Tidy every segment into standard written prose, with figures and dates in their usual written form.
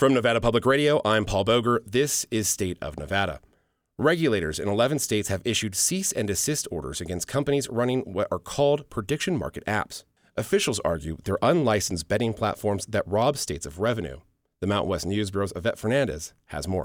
From Nevada Public Radio, I'm Paul Boger. This is State of Nevada. Regulators in 11 states have issued cease and desist orders against companies running what are called prediction market apps. Officials argue they're unlicensed betting platforms that rob states of revenue. The Mountain West News Bureau's Yvette Fernandez has more.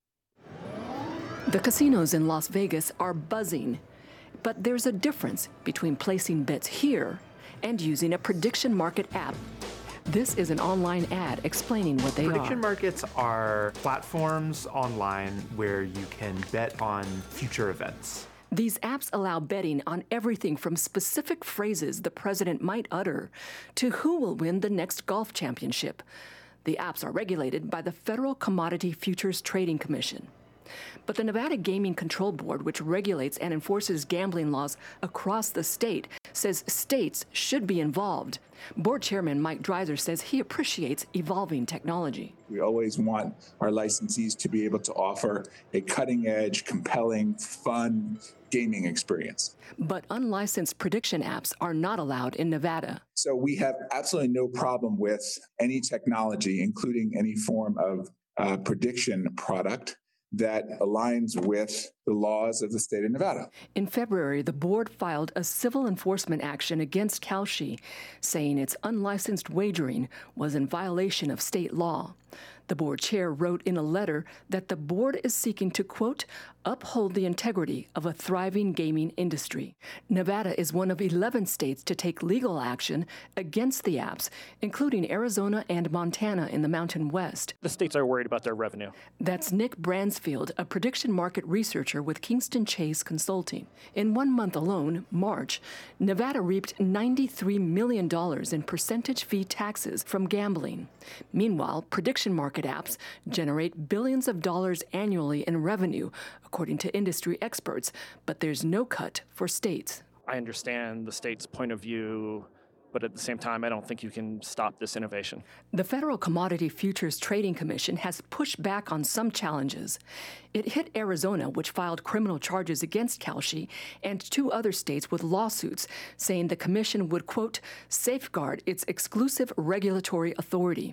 The casinos in Las Vegas are buzzing, but there's a difference between placing bets here and using a prediction market app. This is an online ad explaining what they are. Prediction markets are platforms online where you can bet on future events. These apps allow betting on everything from specific phrases the president might utter to who will win the next golf championship. The apps are regulated by the Federal Commodity Futures Trading Commission. But the Nevada Gaming Control Board, which regulates and enforces gambling laws across the state, says states should be involved. Board Chairman Mike Dreiser says he appreciates evolving technology. We always want our licensees to be able to offer a cutting-edge, compelling, fun gaming experience. But unlicensed prediction apps are not allowed in Nevada. So we have absolutely no problem with any technology, including any form of prediction product that aligns with the laws of the state of Nevada. In February, the board filed a civil enforcement action against Kalshi, saying its unlicensed wagering was in violation of state law. The board chair wrote in a letter that the board is seeking to, quote, uphold the integrity of a thriving gaming industry. Nevada is one of 11 states to take legal action against the apps, including Arizona and Montana in the Mountain West. The states are worried about their revenue. That's Nick Bransfield, a prediction market researcher with Kingston Chase Consulting. In 1 month alone, March, Nevada reaped $93 million in percentage fee taxes from gambling. Meanwhile, prediction market apps generate billions of dollars annually in revenue, according to industry experts, but there's no cut for states. I understand the state's point of view, but at the same time, I don't think you can stop this innovation. The Federal Commodity Futures Trading Commission has pushed back on some challenges. It hit Arizona, which filed criminal charges against Kalshi, and 2 other states with lawsuits, saying the commission would, quote, safeguard its exclusive regulatory authority.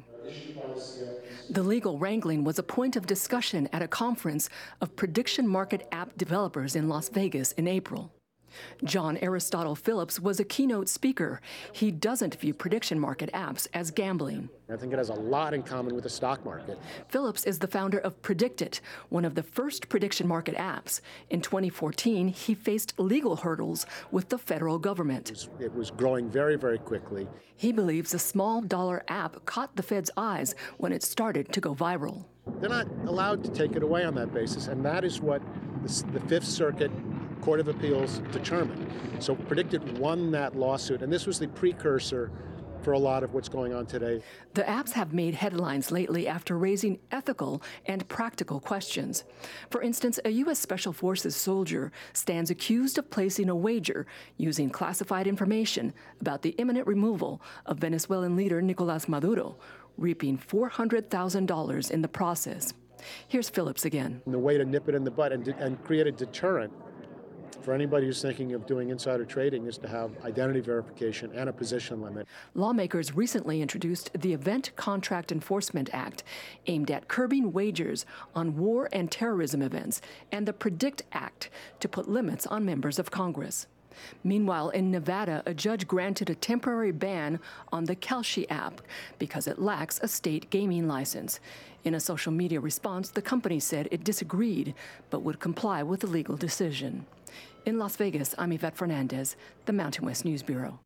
The legal wrangling was a point of discussion at a conference of prediction market app developers in Las Vegas in April. John Aristotle Phillips was a keynote speaker. He doesn't view prediction market apps as gambling. I think it has a lot in common with the stock market. Phillips is the founder of PredictIt, one of the first prediction market apps. In 2014, he faced legal hurdles with the federal government. It was growing very, very quickly. He believes a small dollar app caught the Fed's eyes when it started to go viral. They're not allowed to take it away on that basis, and that is what the Fifth Circuit Court of Appeals determined. So PredictIt won that lawsuit, and this was the precursor for a lot of what's going on today. The apps have made headlines lately after raising ethical and practical questions. For instance, a U.S. Special Forces soldier stands accused of placing a wager using classified information about the imminent removal of Venezuelan leader Nicolás Maduro, reaping $400,000 in the process. Here's Phillips again. And the way to nip it in the bud and create a deterrent for anybody who's thinking of doing insider trading is to have identity verification and a position limit. Lawmakers recently introduced the Event Contract Enforcement Act, aimed at curbing wagers on war and terrorism events, and the PREDICT Act to put limits on members of Congress. Meanwhile, in Nevada, a judge granted a temporary ban on the Kalshi app because it lacks a state gaming license. In a social media response, the company said it disagreed but would comply with the legal decision. In Las Vegas, I'm Yvette Fernandez, the Mountain West News Bureau.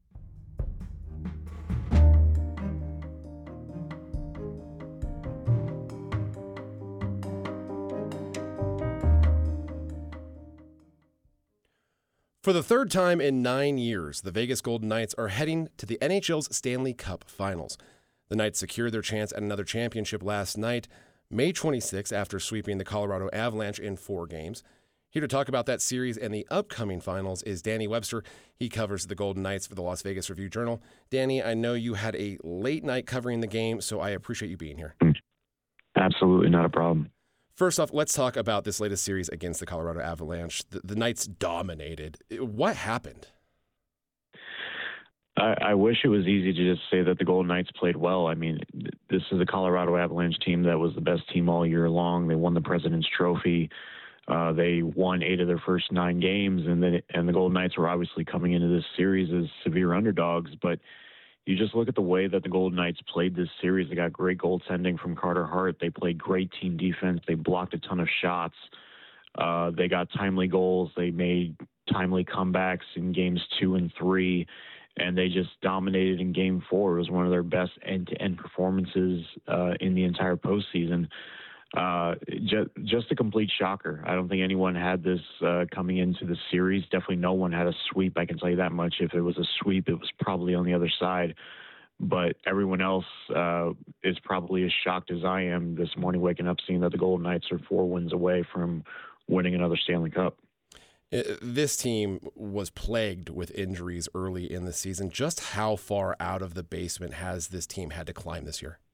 For the third time in 9 years, the Vegas Golden Knights are heading to the NHL's Stanley Cup Finals. The Knights secured their chance at another championship last night, May 26, after sweeping the Colorado Avalanche in 4 games. Here to talk about that series and the upcoming finals is Danny Webster. He covers the Golden Knights for the Las Vegas Review-Journal. Danny, I know you had a late night covering the game, so I appreciate you being here. Absolutely not a problem. First off, let's talk about this latest series against the Colorado Avalanche. The Knights dominated. What happened? I wish it was easy to just say that the Golden Knights played well. I mean, this is a Colorado Avalanche team that was the best team all year long. They won the President's Trophy. They won 8 of their first 9 games, and the Golden Knights were obviously coming into this series as severe underdogs. But you just look at the way that the Golden Knights played this series. They got great goaltending from Carter Hart. They played great team defense. They blocked a ton of shots. They got timely goals. They made timely comebacks in games 2 and 3. And they just dominated in Game 4. It was one of their best end-to-end performances in the entire postseason. Just a complete shocker. I don't think anyone had this coming into the series. Definitely no one had a sweep, I can tell you that much. If it was a sweep, it was probably on the other side. But everyone else is probably as shocked as I am this morning waking up seeing that the Golden Knights are 4 wins away from winning another Stanley Cup. This team was plagued with injuries early in the season. Just how far out of the basement has this team had to climb this year?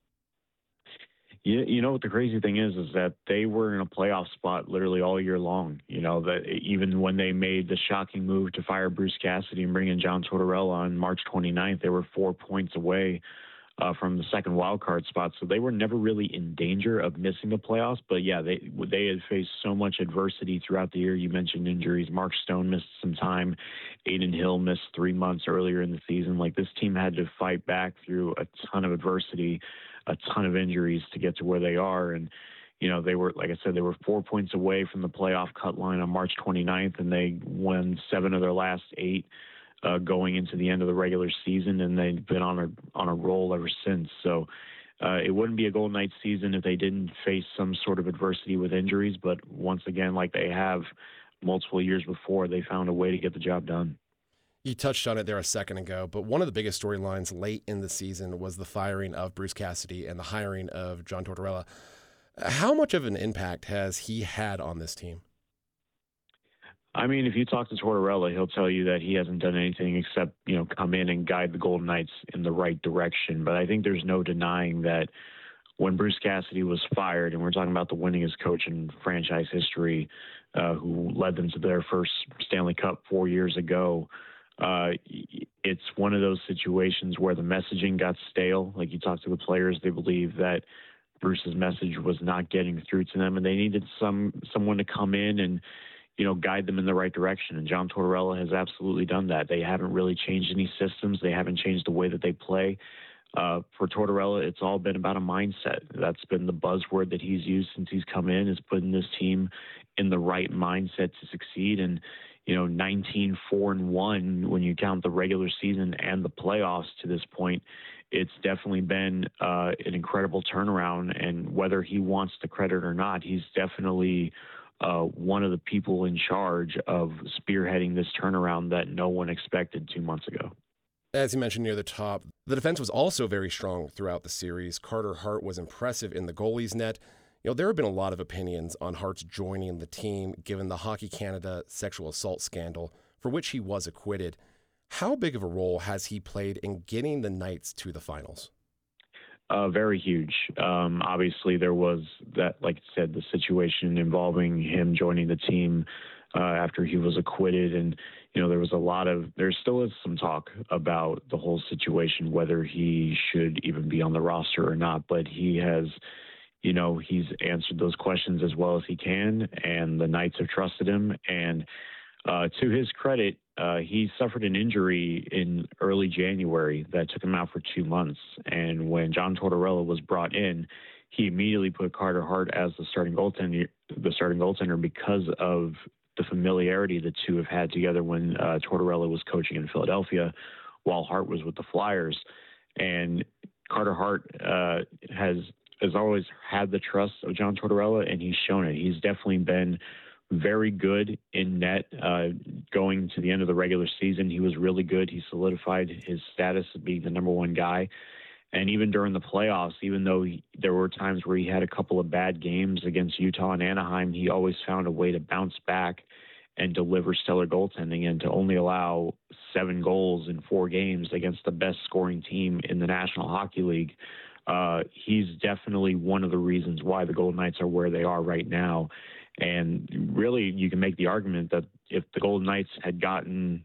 You know what the crazy thing is that they were in a playoff spot literally all year long. You know, that even when they made the shocking move to fire Bruce Cassidy and bring in John Tortorella on March 29th, they were 4 points away from the second wild card spot. So they were never really in danger of missing the playoffs. But yeah, they had faced so much adversity throughout the year. You mentioned injuries. Mark Stone missed some time. Aiden Hill missed 3 months earlier in the season. Like, this team had to fight back through a ton of adversity, a ton of injuries to get to where they are. And, you know, they were, like I said, they were 4 points away from the playoff cut line on March 29th, and they won 7 of their last 8 going into the end of the regular season, and they've been on a roll ever since. So it wouldn't be a Golden Knights season if they didn't face some sort of adversity with injuries. But once again, like they have multiple years before, they found a way to get the job done. You touched on it there a second ago, but one of the biggest storylines late in the season was the firing of Bruce Cassidy and the hiring of John Tortorella. How much of an impact has he had on this team? I mean, if you talk to Tortorella, he'll tell you that he hasn't done anything except, you know, come in and guide the Golden Knights in the right direction. But I think there's no denying that when Bruce Cassidy was fired, and we're talking about the winningest coach in franchise history, who led them to their first Stanley Cup 4 years ago, it's one of those situations where the messaging got stale. Like, you talk to the players, they believe that Bruce's message was not getting through to them, and they needed someone to come in and, you know, guide them in the right direction. And John Tortorella has absolutely done that. They haven't really changed any systems. They haven't changed the way that they play. For Tortorella, it's all been about a mindset. That's been the buzzword that he's used since he's come in, is putting this team in the right mindset to succeed. And, you know, 19-4-1 when you count the regular season and the playoffs to this point, it's definitely been an incredible turnaround. And whether he wants the credit or not, he's definitely one of the people in charge of spearheading this turnaround that no one expected 2 months ago. As you mentioned near the top, the defense was also very strong throughout the series. Carter Hart was impressive in the goalie's net. You know, there have been a lot of opinions on Hart's joining the team given the Hockey Canada sexual assault scandal, for which he was acquitted. How big of a role has he played in getting the Knights to the finals? Very huge. Obviously, there was that, like I said, the situation involving him joining the team after he was acquitted. And, you know, there still is some talk about the whole situation, whether he should even be on the roster or not. But he has, you know, he's answered those questions as well as he can, and the Knights have trusted him. And to his credit, he suffered an injury in early January that took him out for 2 months. And when John Tortorella was brought in, he immediately put Carter Hart as the starting goaltender because of the familiarity the two have had together when Tortorella was coaching in Philadelphia while Hart was with the Flyers. And Carter Hart has always had the trust of John Tortorella, and he's shown it. He's definitely been very good in net going to the end of the regular season. He was really good. He solidified his status of being the number one guy. And even during the playoffs, even though there were times where he had a couple of bad games against Utah and Anaheim, he always found a way to bounce back and deliver stellar goaltending. And to only allow 7 goals in 4 games against the best scoring team in the National Hockey League, he's definitely one of the reasons why the Golden Knights are where they are right now. And really, you can make the argument that if the Golden Knights had gotten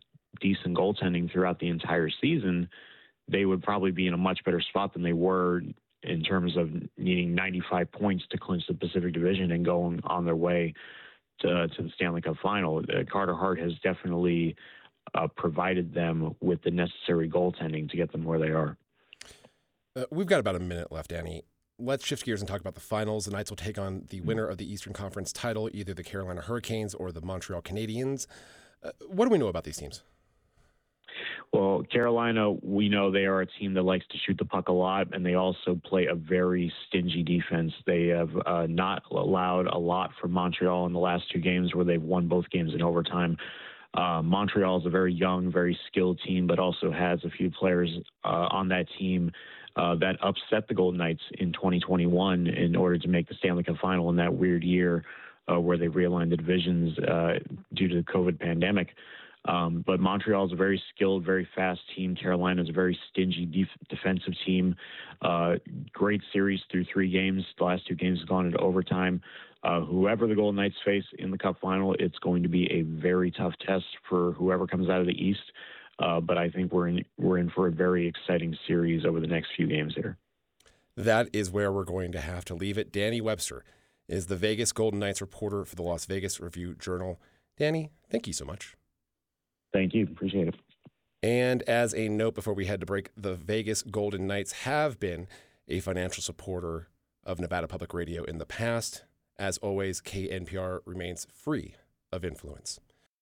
decent goaltending throughout the entire season, they would probably be in a much better spot than they were in terms of needing 95 points to clinch the Pacific Division and going on their way to the Stanley Cup final. Carter Hart has definitely provided them with the necessary goaltending to get them where they are. We've got about a minute left, Danny. Let's shift gears and talk about the finals. The Knights will take on the winner of the Eastern Conference title, either the Carolina Hurricanes or the Montreal Canadiens. What do we know about these teams? Well, Carolina, we know they are a team that likes to shoot the puck a lot, and they also play a very stingy defense. They have not allowed a lot from Montreal in the last two games where they've won both games in overtime. Montreal is a very young, very skilled team, but also has a few players on that team that upset the Golden Knights in 2021 in order to make the Stanley Cup final in that weird year where they realigned the divisions due to the COVID pandemic. But Montreal is a very skilled, very fast team. Carolina is a very stingy defensive team. Great series through three games. The last two games have gone into overtime. Whoever the Golden Knights face in the Cup final, it's going to be a very tough test for whoever comes out of the East. But I think we're in for a very exciting series over the next few games here. That is where we're going to have to leave it. Danny Webster is the Vegas Golden Knights reporter for the Las Vegas Review-Journal. Danny, thank you so much. Thank you. Appreciate it. And as a note before we head to break, the Vegas Golden Knights have been a financial supporter of Nevada Public Radio in the past. As always, KNPR remains free of influence.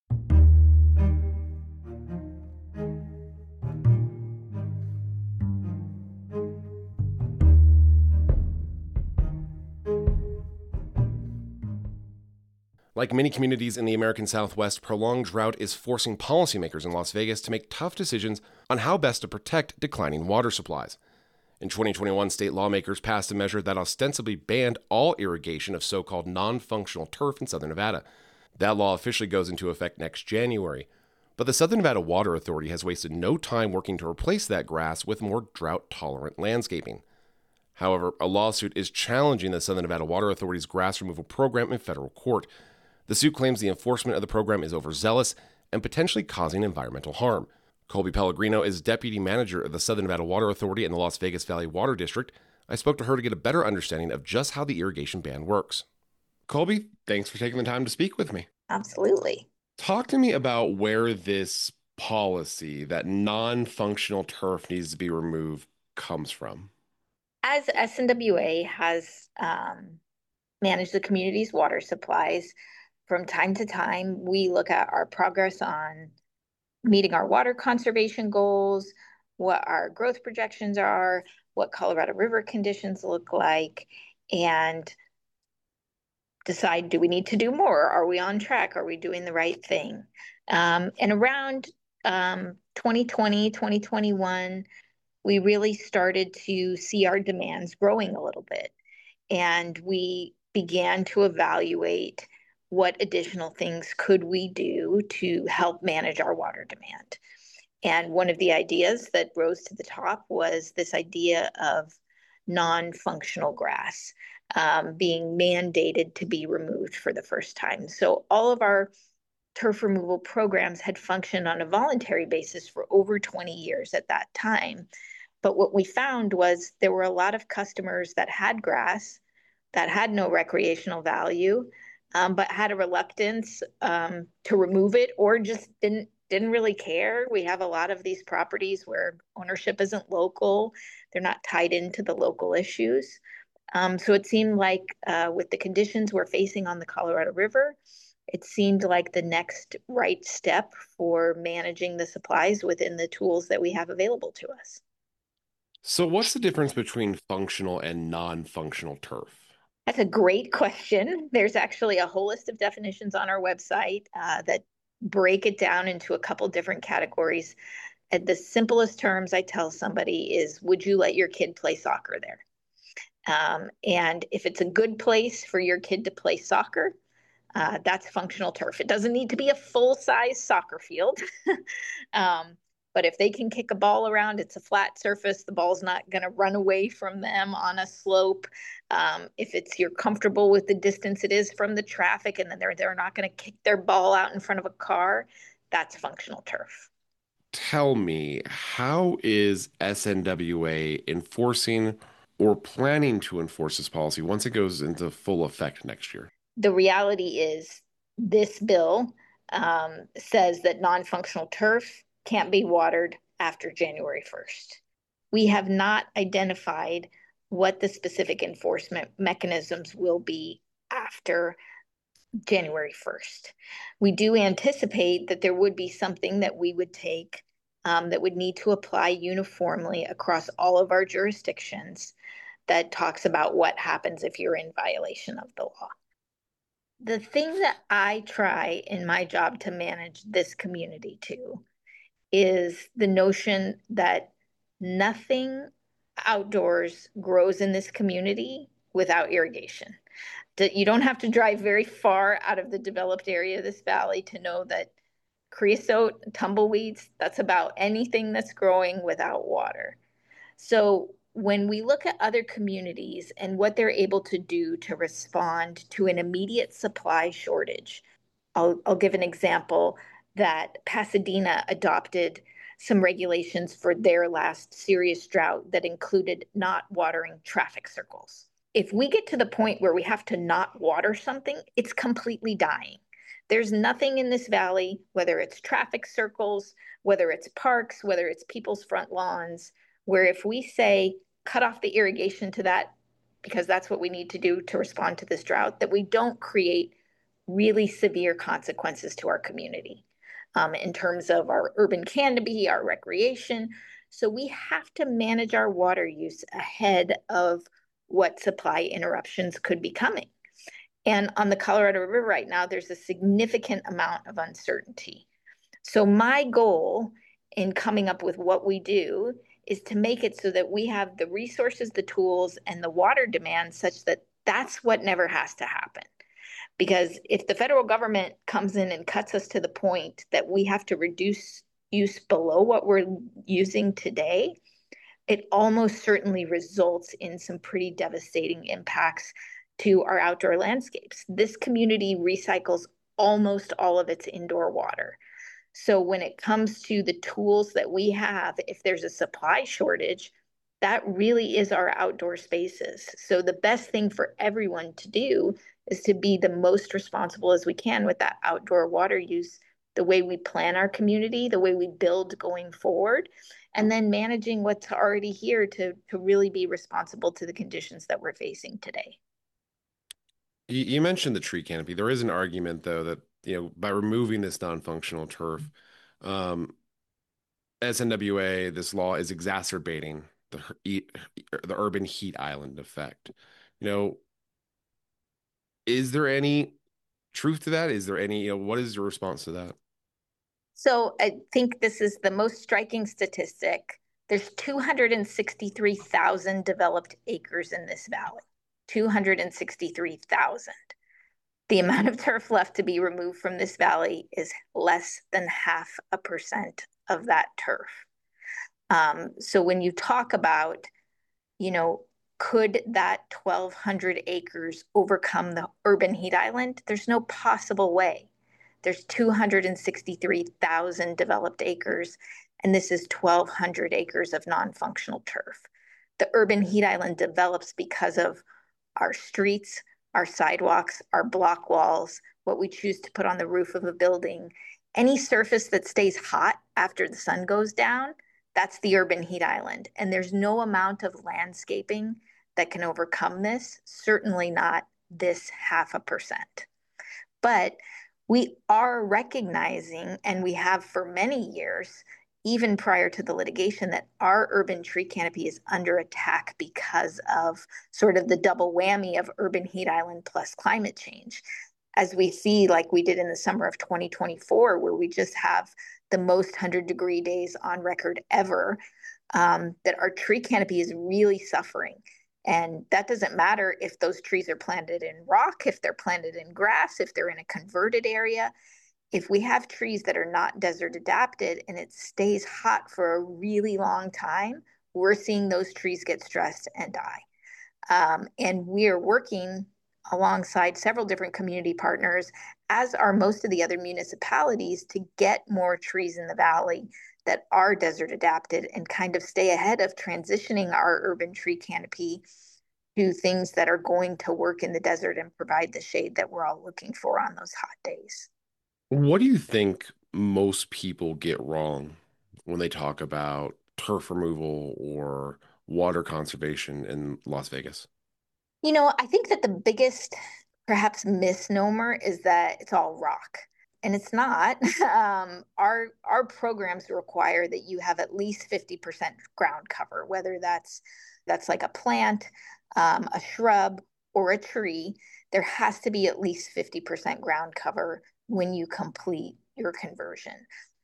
Like many communities in the American Southwest, prolonged drought is forcing policymakers in Las Vegas to make tough decisions on how best to protect declining water supplies. In 2021, state lawmakers passed a measure that ostensibly banned all irrigation of so-called non-functional turf in Southern Nevada. That law officially goes into effect next January. But the Southern Nevada Water Authority has wasted no time working to replace that grass with more drought-tolerant landscaping. However, a lawsuit is challenging the Southern Nevada Water Authority's grass removal program in federal court. The suit claims the enforcement of the program is overzealous and potentially causing environmental harm. Colby Pellegrino is deputy manager of the Southern Nevada Water Authority in the Las Vegas Valley Water District. I spoke to her to get a better understanding of just how the irrigation ban works. Colby, thanks for taking the time to speak with me. Absolutely. Talk to me about where this policy that non-functional turf needs to be removed comes from. As SNWA has managed the community's water supplies, from time to time, we look at our progress on meeting our water conservation goals, what our growth projections are, what Colorado River conditions look like, and decide, do we need to do more? Are we on track? Are we doing the right thing? And around 2020, 2021, we really started to see our demands growing a little bit. And we began to evaluate what additional things could we do to help manage our water demand. And one of the ideas that rose to the top was this idea of non-functional grass being mandated to be removed for the first time. So all of our turf removal programs had functioned on a voluntary basis for over 20 years at that time. But what we found was there were a lot of customers that had grass that had no recreational value, but had a reluctance to remove it, or just didn't really care. We have a lot of these properties where ownership isn't local. They're not tied into the local issues. So it seemed like with the conditions we're facing on the Colorado River, it seemed like the next right step for managing the supplies within the tools that we have available to us. So what's the difference between functional and non-functional turf? That's a great question. There's actually a whole list of definitions on our website that break it down into a couple different categories. At the simplest terms I tell somebody is, would you let your kid play soccer there? And if it's a good place for your kid to play soccer, that's functional turf. It doesn't need to be a full-size soccer field. But if they can kick a ball around, it's a flat surface, the ball's not going to run away from them on a slope. If you're comfortable with the distance it is from the traffic, and then they're not going to kick their ball out in front of a car, that's functional turf. tell me, how is SNWA enforcing or planning to enforce this policy once it goes into full effect next year? The reality is this bill says that non-functional turf can't be watered after January 1st. We have not identified what the specific enforcement mechanisms will be after January 1st. We do anticipate that there would be something that we would take that would need to apply uniformly across all of our jurisdictions that talks about what happens if you're in violation of the law. The thing that I try in my job to manage this community to is the notion that nothing outdoors grows in this community without irrigation. You don't have to drive very far out of the developed area of this valley to know that creosote, tumbleweeds, that's about anything that's growing without water. So when we look at other communities and what they're able to do to respond to an immediate supply shortage, I'll give an example that Pasadena adopted some regulations for their last serious drought that included not watering traffic circles. If we get to the point where we have to not water something, it's completely dying. There's nothing in this valley, whether it's traffic circles, whether it's parks, whether it's people's front lawns, where if we say cut off the irrigation to that, because that's what we need to do to respond to this drought, that we don't create really severe consequences to our community in terms of our urban canopy, our recreation. So we have to manage our water use ahead of what supply interruptions could be coming. And on the Colorado River right now, there's a significant amount of uncertainty. So my goal in coming up with what we do is to make it so that we have the resources, the tools, and the water demand such that that's what never has to happen. Because if the federal government comes in and cuts us to the point that we have to reduce use below what we're using today, it almost certainly results in some pretty devastating impacts to our outdoor landscapes. This community recycles almost all of its indoor water. So when it comes to the tools that we have, if there's a supply shortage, that really is our outdoor spaces. So the best thing for everyone to do is to be the most responsible as we can with that outdoor water use, the way we plan our community, the way we build going forward, and then managing what's already here to really be responsible to the conditions that we're facing today. You mentioned the tree canopy. There is an argument, though, that by removing this non-functional turf, SNWA, this law is exacerbating the urban heat island effect. Is there any truth to that? Is there any, what is your response to that? So I think this is the most striking statistic. There's 263,000 developed acres in this valley. 263,000. The amount of turf left to be removed from this valley is less than 0.5% of that turf. So when you talk about, could that 1,200 acres overcome the urban heat island? There's no possible way. There's 263,000 developed acres, and this is 1,200 acres of non-functional turf. The urban heat island develops because of our streets, our sidewalks, our block walls, what we choose to put on the roof of a building. Any surface that stays hot after the sun goes down, that's the urban heat island. And there's no amount of landscaping that can overcome this, certainly not this 0.5%. But we are recognizing, and we have for many years, even prior to the litigation, that our urban tree canopy is under attack because of sort of the double whammy of urban heat island plus climate change. As we see, like we did in the summer of 2024, where we just have the most 100-degree days on record ever, that our tree canopy is really suffering. And that doesn't matter if those trees are planted in rock, if they're planted in grass, if they're in a converted area. If we have trees that are not desert adapted and it stays hot for a really long time, we're seeing those trees get stressed and die. And we are working alongside several different community partners, as are most of the other municipalities, to get more trees in the valley that are desert adapted and kind of stay ahead of transitioning our urban tree canopy to things that are going to work in the desert and provide the shade that we're all looking for on those hot days. What do you think most people get wrong when they talk about turf removal or water conservation in Las Vegas? I think that the biggest perhaps misnomer is that it's all rock. And it's not. Our programs require that you have at least 50% ground cover, whether that's like a plant, a shrub, or a tree. There has to be at least 50% ground cover when you complete your conversion.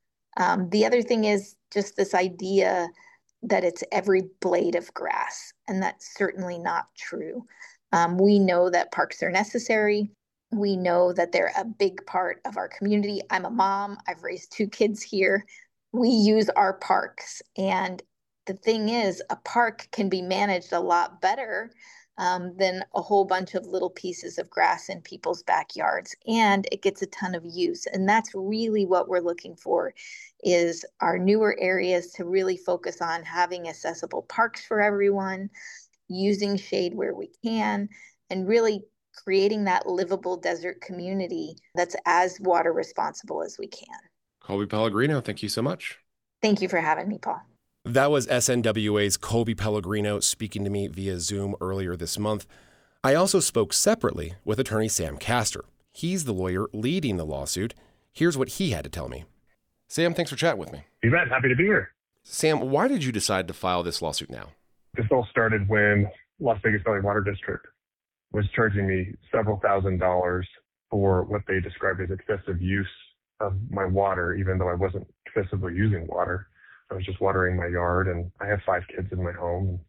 The other thing is just this idea that it's every blade of grass, and that's certainly not true. We know that parks are necessary. We know that they're a big part of our community. I'm a mom. I've raised 2 kids here. We use our parks. And the thing is, a park can be managed a lot better than a whole bunch of little pieces of grass in people's backyards. And it gets a ton of use. And that's really what we're looking for, is our newer areas to really focus on having accessible parks for everyone, using shade where we can, and really creating that livable desert community that's as water responsible as we can. Colby Pellegrino, thank you so much. Thank you for having me, Paul. That was SNWA's Colby Pellegrino speaking to me via Zoom earlier this month. I also spoke separately with attorney Sam Castor. He's the lawyer leading the lawsuit. Here's what he had to tell me. Sam, thanks for chatting with me. You bet. Happy to be here. Sam, why did you decide to file this lawsuit now? This all started when Las Vegas Valley Water District was charging me several $1,000s for what they described as excessive use of my water, even though I wasn't excessively using water. I was just watering my yard, and I have 5 kids in my home.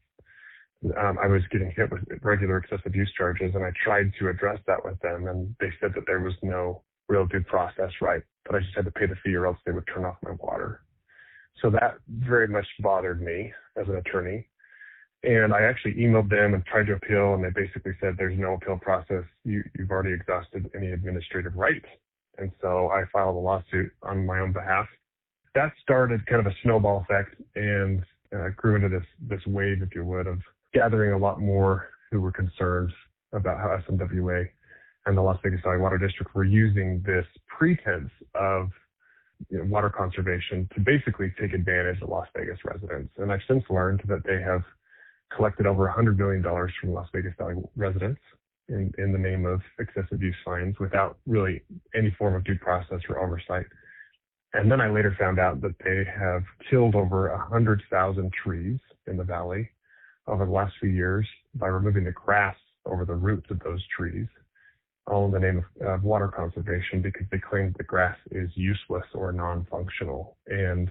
I was getting hit with regular excessive use charges, and I tried to address that with them, and they said that there was no real due process right, that I just had to pay the fee or else they would turn off my water. So that very much bothered me as an attorney. And I actually emailed them and tried to appeal, and they basically said there's no appeal process. You've already exhausted any administrative rights. And so I filed a lawsuit on my own behalf. That started kind of a snowball effect and grew into this wave, if you would, of gathering a lot more who were concerned about how SNWA and the Las Vegas Valley Water District were using this pretense of water conservation to basically take advantage of Las Vegas residents. And I've since learned that they have collected over $100 million from Las Vegas Valley residents in the name of excessive use fines without really any form of due process or oversight. And then I later found out that they have killed over 100,000 trees in the valley over the last few years by removing the grass over the roots of those trees, all in the name of water conservation, because they claim the grass is useless or non-functional. And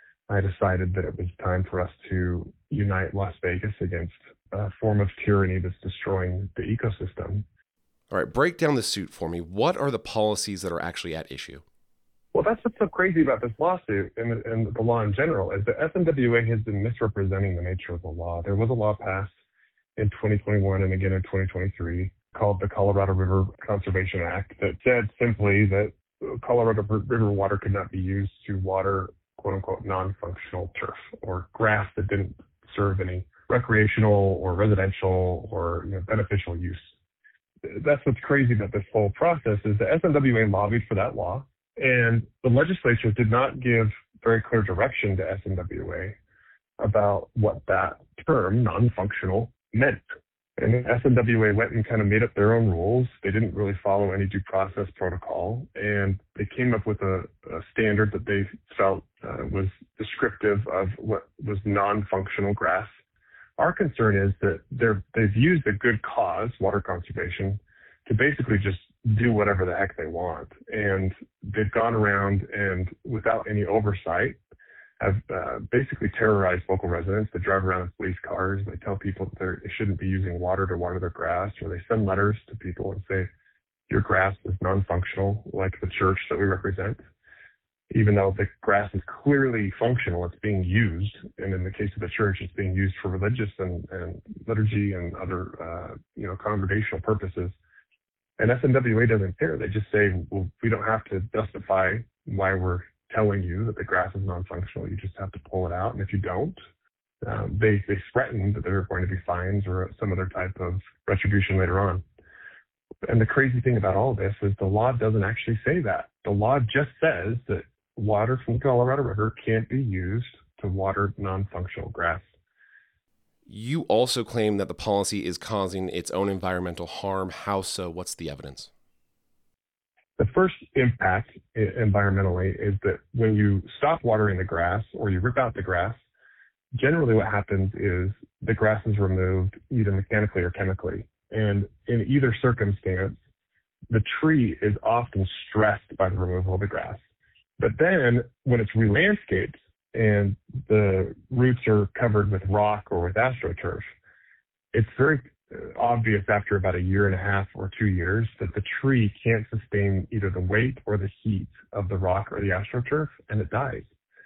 I decided that it was time for us to unite Las Vegas against a form of tyranny that's destroying the ecosystem. All right, break down the suit for me. What are the policies that are actually at issue? Well, that's what's so crazy about this lawsuit and the law in general, is that SNWA has been misrepresenting the nature of the law. There was a law passed in 2021 and again in 2023 called the Colorado River Conservation Act that said simply that Colorado River water could not be used to water quote-unquote non-functional turf or grass that didn't serve any recreational or residential or beneficial use. That's what's crazy about this whole process, is the SNWA lobbied for that law, and the legislature did not give very clear direction to SNWA about what that term, non-functional, meant. And SNWA went and kind of made up their own rules. They didn't really follow any due process protocol, and they came up with a standard that they felt was descriptive of what was non-functional grass. Our concern is that they've used a good cause, water conservation, to basically just do whatever the heck they want. And they've gone around and, without any oversight, have basically terrorized local residents. They drive around in police cars. They tell people that they shouldn't be using water to water their grass, or they send letters to people and say, your grass is non-functional, like the church that we represent, even though the grass is clearly functional. It's being used. And in the case of the church, it's being used for religious and liturgy and other, congregational purposes. And FNWA doesn't care. They just say, well, we don't have to justify why we're telling you that the grass is non-functional. You just have to pull it out. And if you don't, they threaten that there are going to be fines or some other type of retribution later on. And the crazy thing about all of this is the law doesn't actually say that. The law just says that water from the Colorado River can't be used to water non-functional grass. You also claim that the policy is causing its own environmental harm. How so? What's the evidence? The first impact environmentally is that when you stop watering the grass or you rip out the grass, generally what happens is the grass is removed either mechanically or chemically. And in either circumstance, the tree is often stressed by the removal of the grass. But then when it's re-landscaped and the roots are covered with rock or with AstroTurf, it's very obvious after about 1.5 years or 2 years that the tree can't sustain either the weight or the heat of the rock or the AstroTurf, and it dies.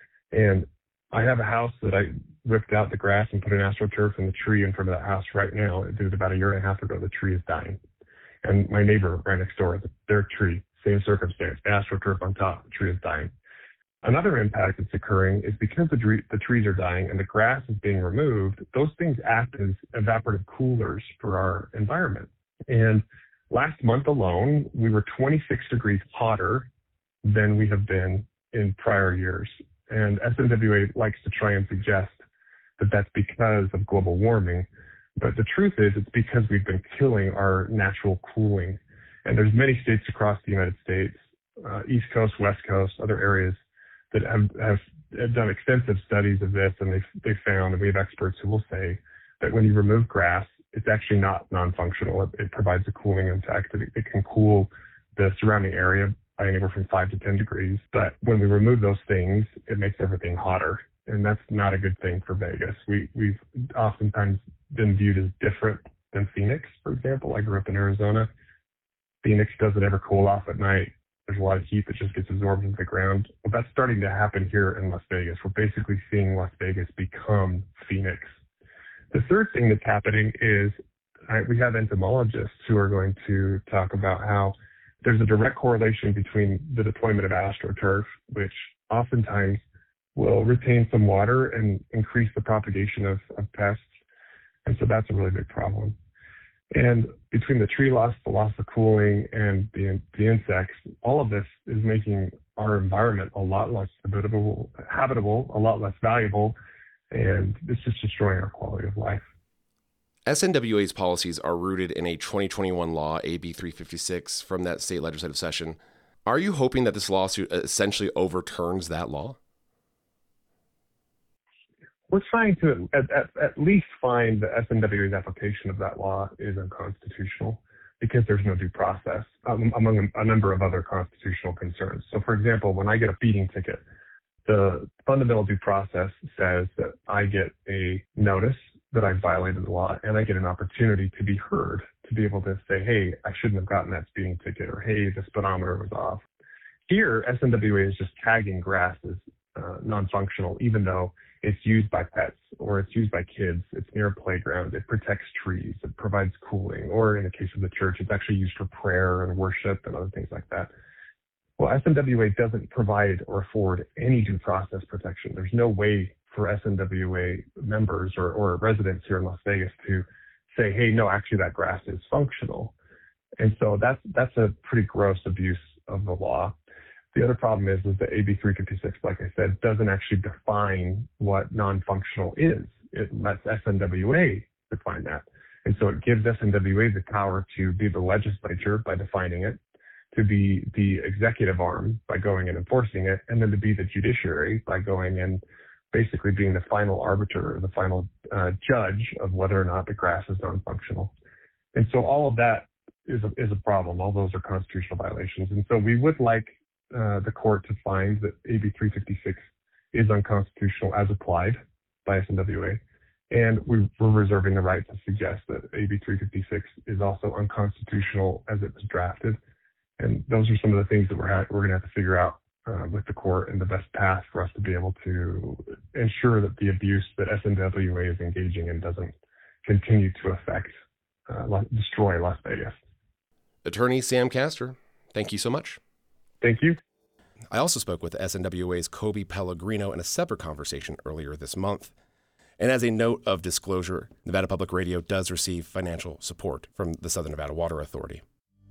And I have a house that I ripped out the grass and put an AstroTurf in the tree in front of that house right now. It did about 1.5 years ago. The tree is dying. And my neighbor right next door, their tree, same circumstance, AstroTurf on top, the tree is dying. Another impact that's occurring is because the trees are dying and the grass is being removed, those things act as evaporative coolers for our environment. And last month alone, we were 26 degrees hotter than we have been in prior years. And SNWA likes to try and suggest that that's because of global warming. But the truth is, it's because we've been killing our natural cooling. And there's many states across the United States, East Coast, West Coast, other areas that have done extensive studies of this, and they found, and we have experts who will say that when you remove grass, it's actually not non-functional. It provides a cooling effect. It can cool the surrounding area by anywhere from 5 to 10 degrees. But when we remove those things, it makes everything hotter, and that's not a good thing for Vegas. We've oftentimes been viewed as different than Phoenix, for example. I grew up in Arizona. Phoenix doesn't ever cool off at night. There's a lot of heat that just gets absorbed into the ground. Well, that's starting to happen here in Las Vegas. We're basically seeing Las Vegas become Phoenix. The third thing that's happening is we have entomologists who are going to talk about how there's a direct correlation between the deployment of AstroTurf, which oftentimes will retain some water and increase the propagation of pests. And so that's a really big problem. And between the tree loss, the loss of cooling, and the insects, all of this is making our environment a lot less habitable, a lot less valuable, and it's just destroying our quality of life. SNWA's policies are rooted in a 2021 law, AB 356, from that state legislative session. Are you hoping that this lawsuit essentially overturns that law? We're trying to at least find that SNWA's application of that law is unconstitutional because there's no due process among a number of other constitutional concerns. So, for example, when I get a speeding ticket, the fundamental due process says that I get a notice that I violated the law and I get an opportunity to be heard, to be able to say, hey, I shouldn't have gotten that speeding ticket, or hey, the speedometer was off. Here, SNWA is just tagging grass as non-functional, even though it's used by pets or it's used by kids. It's near a playground. It protects trees. It provides cooling. Or in the case of the church, it's actually used for prayer and worship and other things like that. Well, SNWA doesn't provide or afford any due process protection. There's no way for SNWA members or residents here in Las Vegas to say, hey, no, actually that grass is functional. And so that's a pretty gross abuse of the law. The other problem is that AB 356, like I said, doesn't actually define what non-functional is. It lets SNWA define that. And so it gives SNWA the power to be the legislature by defining it, to be the executive arm by going and enforcing it, and then to be the judiciary by going and basically being the final arbiter, or the final judge of whether or not the grass is non-functional. And so all of that is a problem. All those are constitutional violations. And so we would like the court to find that AB 356 is unconstitutional as applied by SNWA. And we're reserving the right to suggest that AB 356 is also unconstitutional as it was drafted. And those are some of the things that we're going to have to figure out with the court, and the best path for us to be able to ensure that the abuse that SNWA is engaging in doesn't continue to affect, destroy Las Vegas. Attorney Sam Castor, thank you so much. Thank you. I also spoke with SNWA's Kobe Pellegrino in a separate conversation earlier this month. And as a note of disclosure, Nevada Public Radio does receive financial support from the Southern Nevada Water Authority.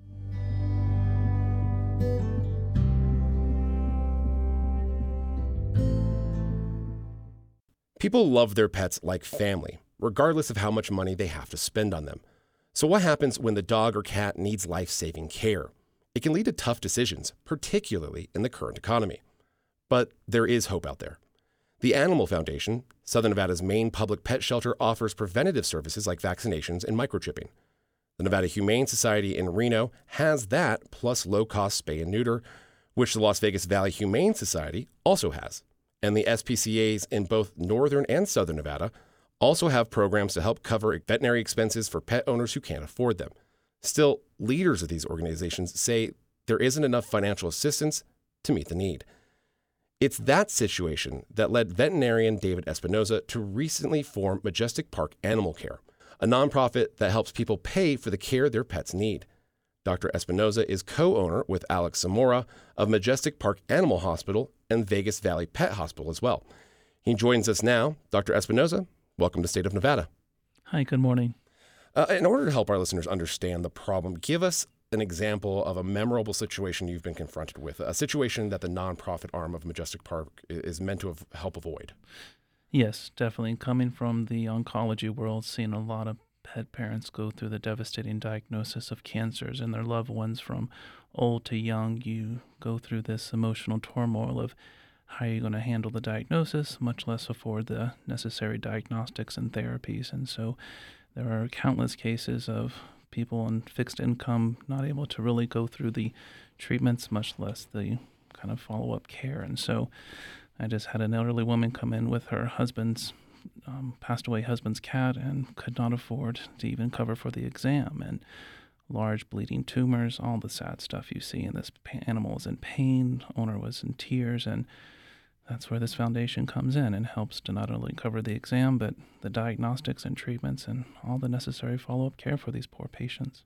People love their pets like family, regardless of how much money they have to spend on them. So what happens when the dog or cat needs life-saving care? It can lead to tough decisions, particularly in the current economy. But there is hope out there. The Animal Foundation, Southern Nevada's main public pet shelter, offers preventative services like vaccinations and microchipping. The Nevada Humane Society in Reno has that, plus low-cost spay and neuter, which the Las Vegas Valley Humane Society also has. And the SPCAs in both Northern and Southern Nevada also have programs to help cover veterinary expenses for pet owners who can't afford them. Still, leaders of these organizations say there isn't enough financial assistance to meet the need. It's that situation that led veterinarian David Espinoza to recently form Majestic Park Animal Care, a nonprofit that helps people pay for the care their pets need. Dr. Espinoza is co-owner with Alex Zamora of Majestic Park Animal Hospital and Vegas Valley Pet Hospital as well. He joins us now. Dr. Espinoza, welcome to State of Nevada. Hi, good morning. In order to help our listeners understand the problem, give us an example of a memorable situation you've been confronted with, a situation that the nonprofit arm of Majestic Park is meant to help avoid. Yes, definitely. Coming from the oncology world, seeing a lot of pet parents go through the devastating diagnosis of cancers in their loved ones from old to young. You go through this emotional turmoil of how you're going to handle the diagnosis, much less afford the necessary diagnostics and therapies. And so there are countless cases of people on fixed income not able to really go through the treatments, much less the kind of follow-up care. And so I just had an elderly woman come in with her husband's passed away husband's cat and could not afford to even cover for the exam, and large bleeding tumors, all the sad stuff you see. And this animal was in pain, owner was in tears, and that's where this foundation comes in and helps to not only cover the exam, but the diagnostics and treatments and all the necessary follow-up care for these poor patients.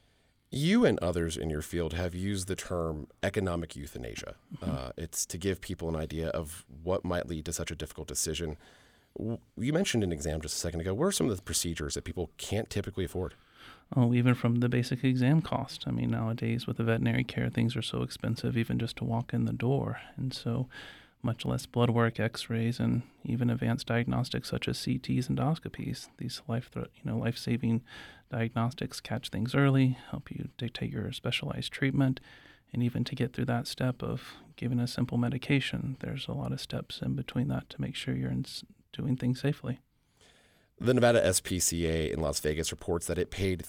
You and others in your field have used the term economic euthanasia. It's to give people an idea of what might lead to such a difficult decision. You mentioned an exam just a second ago. What are some of the procedures that people can't typically afford? Oh, even from the basic exam cost. I mean, nowadays with the veterinary care, things are so expensive even just to walk in the door. And so much less blood work, x-rays, and even advanced diagnostics such as CTs and endoscopies. These life-saving diagnostics catch things early, help you dictate your specialized treatment, and even to get through that step of giving a simple medication, there's a lot of steps in between that to make sure you're doing things safely. The Nevada SPCA in Las Vegas reports that it paid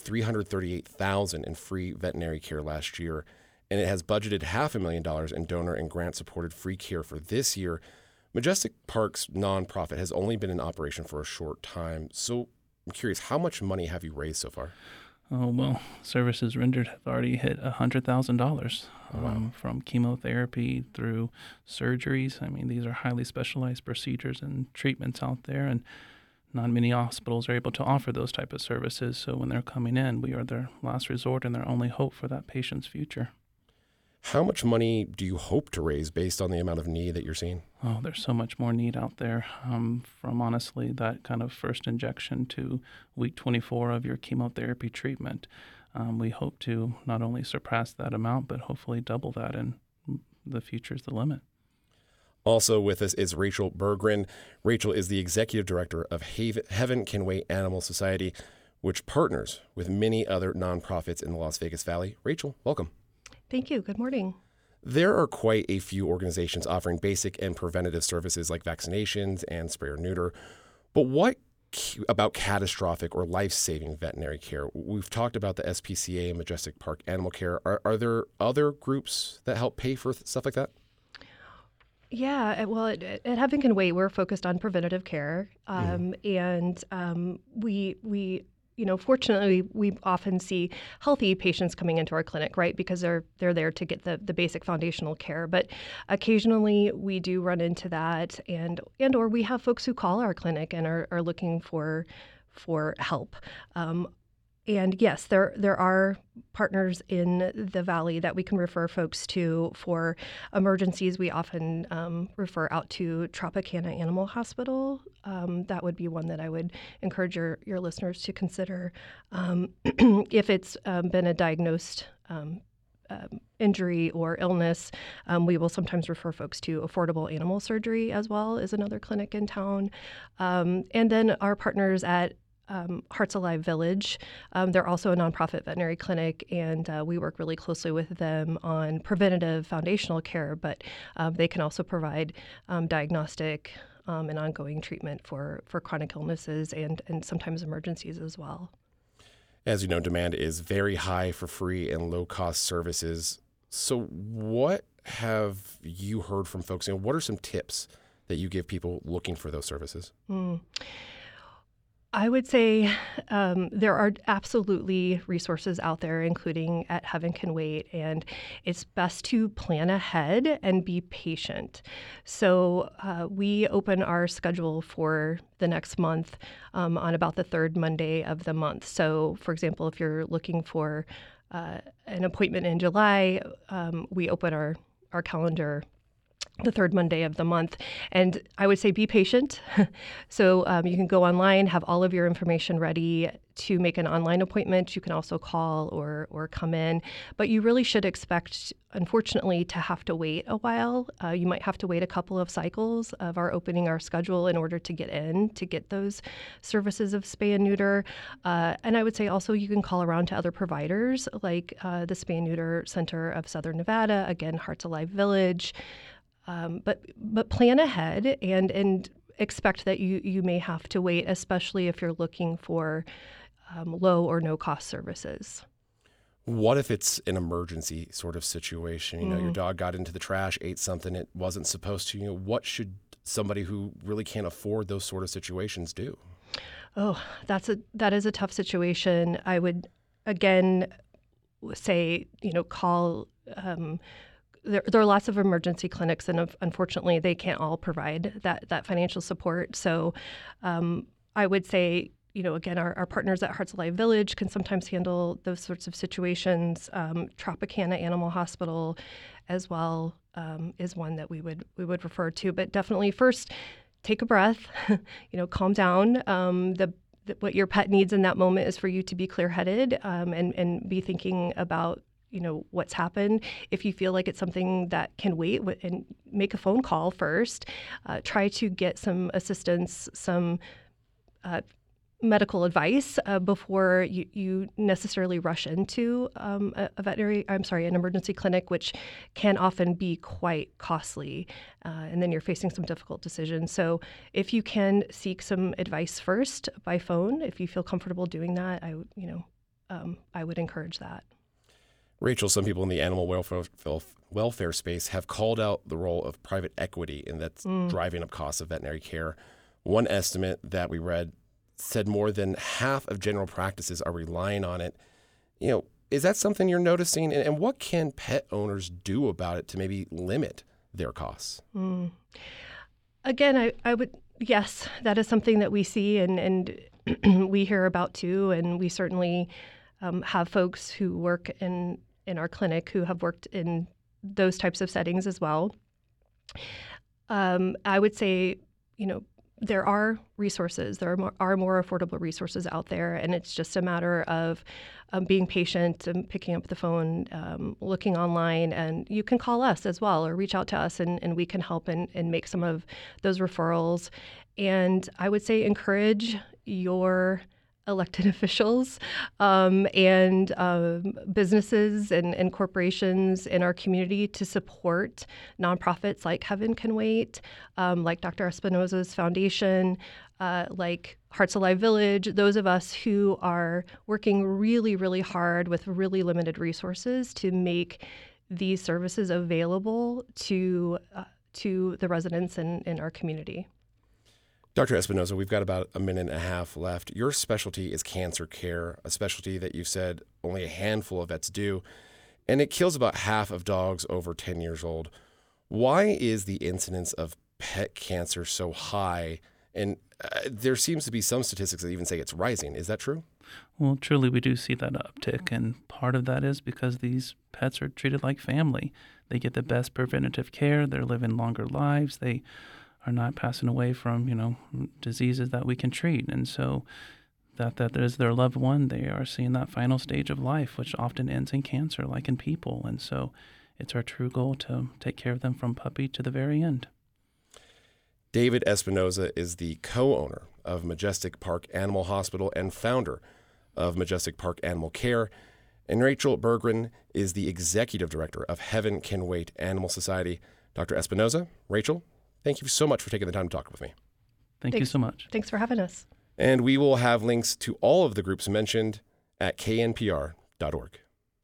$338,000 in free veterinary care last year, and it has budgeted $500,000 in donor and grant-supported free care for this year. Majestic Park's nonprofit has only been in operation for a short time, so I'm curious, how much money have you raised so far? Oh, well, services rendered have already hit $100,000 from chemotherapy through surgeries. I mean, these are highly specialized procedures and treatments out there, and not many hospitals are able to offer those type of services. So when they're coming in, we are their last resort and their only hope for that patient's future. How much money do you hope to raise based on the amount of need that you're seeing? Oh, there's so much more need out there, from honestly that kind of first injection to week 24 of your chemotherapy treatment. We hope to not only surpass that amount, but hopefully double that, and the future is the limit. Also with us is Rachel Berggren. Rachel is the executive director of Heaven Can Wait Animal Society, which partners with many other nonprofits in the Las Vegas Valley. Rachel, welcome. Thank you. Good morning. There are quite a few organizations offering basic and preventative services like vaccinations and spay or neuter. But what about catastrophic or life-saving veterinary care? We've talked about the SPCA and Majestic Park Animal Care. Are there other groups that help pay for stuff like that? Yeah, well, at Heaven Can Wait, we're focused on preventative care, and we fortunately, we often see healthy patients coming into our clinic, right? Because they're there to get the basic foundational care. But occasionally we do run into that, or we have folks who call our clinic and are looking for help. And yes, there are partners in the Valley that we can refer folks to for emergencies. We often refer out to Tropicana Animal Hospital. That would be one that I would encourage your listeners to consider if it's been a diagnosed injury or illness. We will sometimes refer folks to Affordable Animal Surgery as well as another clinic in town. And then our partners at Hearts Alive Village. They're also a nonprofit veterinary clinic, and we work really closely with them on preventative foundational care, but they can also provide diagnostic and ongoing treatment for chronic illnesses and sometimes emergencies as well. As you know, demand is very high for free and low-cost services. So what have you heard from folks? What are some tips that you give people looking for those services? I would say there are absolutely resources out there, including at Heaven Can Wait, and it's best to plan ahead and be patient. So we open our schedule for the next month on about the third Monday of the month. So, for example, if you're looking for an appointment in July, we open our calendar the third Monday of the month. And I would say be patient. So you can go online, have all of your information ready to make an online appointment. You can also call or come in. But you really should expect, unfortunately, to have to wait a while. You might have to wait a couple of cycles of our opening our schedule in order to get those services of spay and neuter. And I would say also you can call around to other providers like the Spay and Neuter Center of Southern Nevada, again, Hearts Alive Village. But plan ahead and expect that you may have to wait, especially if you're looking for low or no cost services. What if it's an emergency sort of situation? Your dog got into the trash, ate something it wasn't supposed to. What should somebody who really can't afford those sort of situations do? Oh, that is a tough situation. I would again say, call. There are lots of emergency clinics, and unfortunately, they can't all provide that financial support. So I would say, again, our partners at Hearts Alive Village can sometimes handle those sorts of situations. Tropicana Animal Hospital as well is one that we would refer to. But definitely first, take a breath, calm down. What your pet needs in that moment is for you to be clear-headed and be thinking about what's happened. If you feel like it's something that can wait, and make a phone call first. Try to get some assistance, some medical advice before you necessarily rush into an emergency clinic, which can often be quite costly. And then you're facing some difficult decisions. So if you can seek some advice first by phone, if you feel comfortable doing that, I would encourage that. Rachel, some people in the animal welfare space have called out the role of private equity, and that's driving up costs of veterinary care. One estimate that we read said more than half of general practices are relying on it. Is that something you're noticing? And what can pet owners do about it to maybe limit their costs? Again, I would, yes, that is something that we see and we hear about too. And we certainly have folks who work in our clinic who have worked in those types of settings as well. I would say, there are resources. There are more affordable resources out there, and it's just a matter of being patient and picking up the phone, looking online, and you can call us as well or reach out to us, and we can help and make some of those referrals. And I would say encourage your elected officials and businesses and corporations in our community to support nonprofits like Heaven Can Wait, like Dr. Espinosa's foundation, like Hearts Alive Village, those of us who are working really, really hard with really limited resources to make these services available to the residents in our community. Dr. Espinosa, we've got about a minute and a half left. Your specialty is cancer care, a specialty that you've said only a handful of vets do, and it kills about half of dogs over 10 years old. Why is the incidence of pet cancer so high, And there seems to be some statistics that even say it's rising. Is that true? Well, truly, we do see that uptick, and part of that is because these pets are treated like family. They get the best preventative care. They're living longer lives. They are not passing away from, diseases that we can treat. And so that is their loved one. They are seeing that final stage of life, which often ends in cancer, like in people. And so it's our true goal to take care of them from puppy to the very end. David Espinoza is the co-owner of Majestic Park Animal Hospital and founder of Majestic Park Animal Care. And Rachel Berggren is the executive director of Heaven Can Wait Animal Society. Dr. Espinoza, Rachel, thank you so much for taking the time to talk with me. Thanks you so much. Thanks for having us. And we will have links to all of the groups mentioned at knpr.org.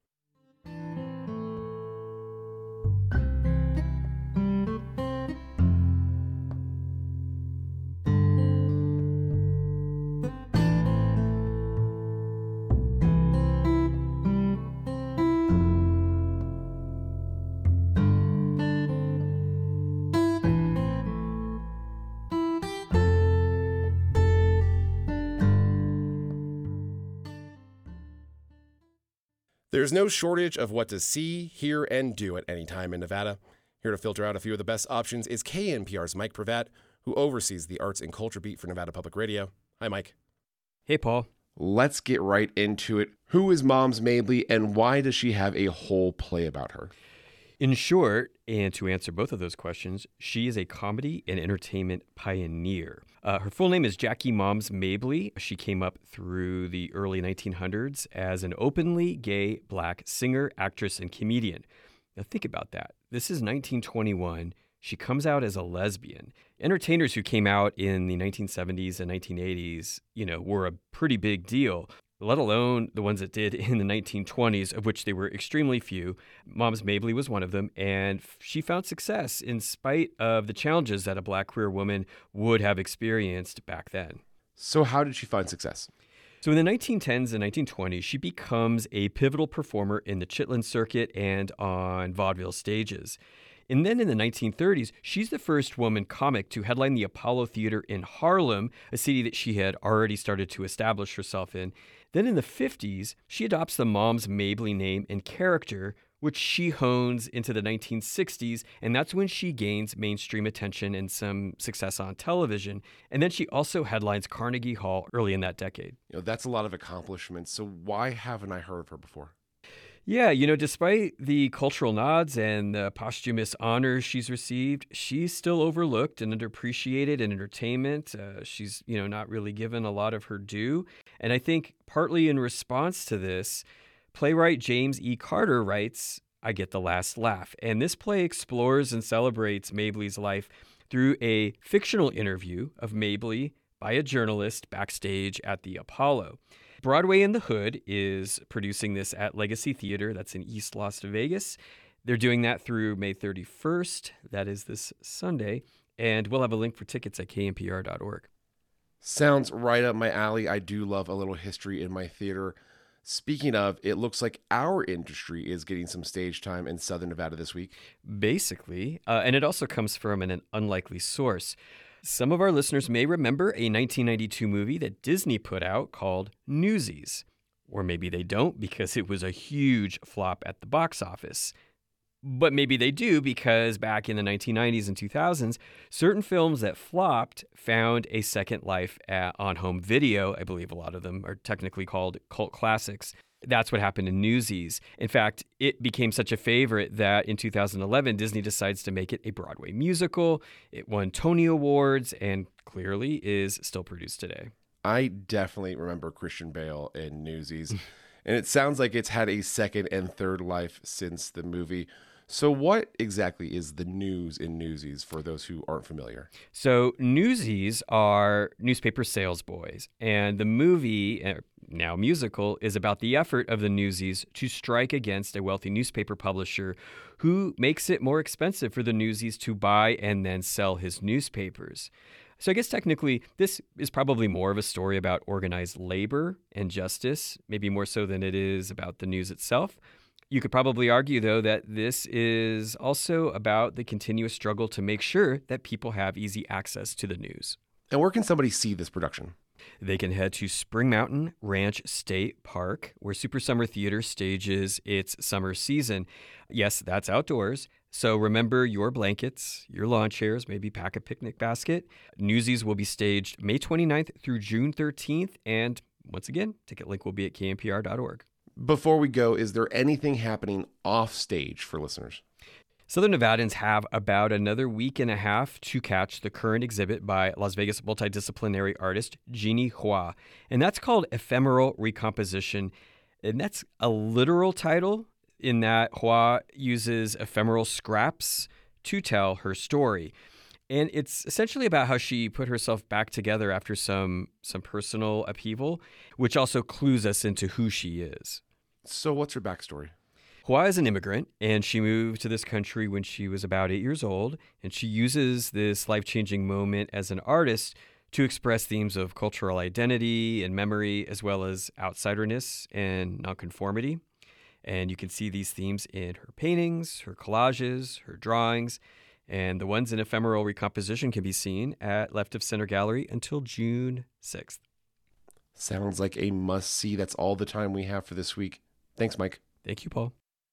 There's no shortage of what to see, hear, and do at any time in Nevada. Here to filter out a few of the best options is KNPR's Mike Pravat, who oversees the arts and culture beat for Nevada Public Radio. Hi, Mike. Hey, Paul. Let's get right into it. Who is Moms Mabley, and why does she have a whole play about her? In short, and to answer both of those questions, she is a comedy and entertainment pioneer. Her full name is Jackie Moms Mabley. She came up through the early 1900s as an openly gay Black singer, actress, and comedian. Now think about that. This is 1921. She comes out as a lesbian. Entertainers who came out in the 1970s and 1980s, were a pretty big deal, let alone the ones that did in the 1920s, of which there were extremely few. Moms Mabley was one of them, and she found success in spite of the challenges that a Black queer woman would have experienced back then. So how did she find success? So in the 1910s and 1920s, she becomes a pivotal performer in the Chitlin circuit and on vaudeville stages. And then in the 1930s, she's the first woman comic to headline the Apollo Theater in Harlem, a city that she had already started to establish herself in. Then in the 50s, she adopts the Moms Mabley name and character, which she hones into the 1960s, and that's when she gains mainstream attention and some success on television. And then she also headlines Carnegie Hall early in that decade. That's a lot of accomplishments, so why haven't I heard of her before? Yeah, despite the cultural nods and the posthumous honors she's received, she's still overlooked and underappreciated in entertainment. She's, not really given a lot of her due. And I think partly in response to this, playwright James E. Carter writes, I Get the Last Laugh. And this play explores and celebrates Mabley's life through a fictional interview of Mabley by a journalist backstage at the Apollo. Broadway in the Hood is producing this at Legacy Theater. That's in East Las Vegas. They're doing that through May 31st. That is this Sunday. And we'll have a link for tickets at knpr.org. Sounds right up my alley. I do love a little history in my theater. Speaking of, it looks like our industry is getting some stage time in Southern Nevada this week. Basically. And it also comes from an unlikely source. Some of our listeners may remember a 1992 movie that Disney put out called Newsies. Or maybe they don't because it was a huge flop at the box office. But maybe they do because back in the 1990s and 2000s, certain films that flopped found a second life on home video. I believe a lot of them are technically called cult classics. That's what happened in Newsies. In fact, it became such a favorite that in 2011, Disney decides to make it a Broadway musical. It won Tony Awards and clearly is still produced today. I definitely remember Christian Bale in Newsies. And it sounds like it's had a second and third life since the movie. So what exactly is the news in Newsies for those who aren't familiar? So Newsies are newspaper sales boys, and the movie, now musical, is about the effort of the Newsies to strike against a wealthy newspaper publisher who makes it more expensive for the Newsies to buy and then sell his newspapers. So I guess technically this is probably more of a story about organized labor and justice, maybe more so than it is about the news itself. You could probably argue, though, that this is also about the continuous struggle to make sure that people have easy access to the news. And where can somebody see this production? They can head to Spring Mountain Ranch State Park, where Super Summer Theater stages its summer season. Yes, that's outdoors. So remember your blankets, your lawn chairs, maybe pack a picnic basket. Newsies will be staged May 29th through June 13th. And once again, ticket link will be at knpr.org. Before we go, is there anything happening off stage for listeners? Southern Nevadans have about another week and a half to catch the current exhibit by Las Vegas multidisciplinary artist Jeannie Hua. And that's called Ephemeral Recomposition. And that's a literal title in that Hua uses ephemeral scraps to tell her story. And it's essentially about how she put herself back together after some personal upheaval, which also clues us into who she is. So what's her backstory? Hua is an immigrant, and she moved to this country when she was about 8 years old, and she uses this life-changing moment as an artist to express themes of cultural identity and memory, as well as outsiderness and nonconformity. And you can see these themes in her paintings, her collages, her drawings, and the ones in Ephemeral Recomposition can be seen at Left of Center Gallery until June 6th. Sounds like a must-see. That's all the time we have for this week. Thanks, Mike. Thank you, Paul.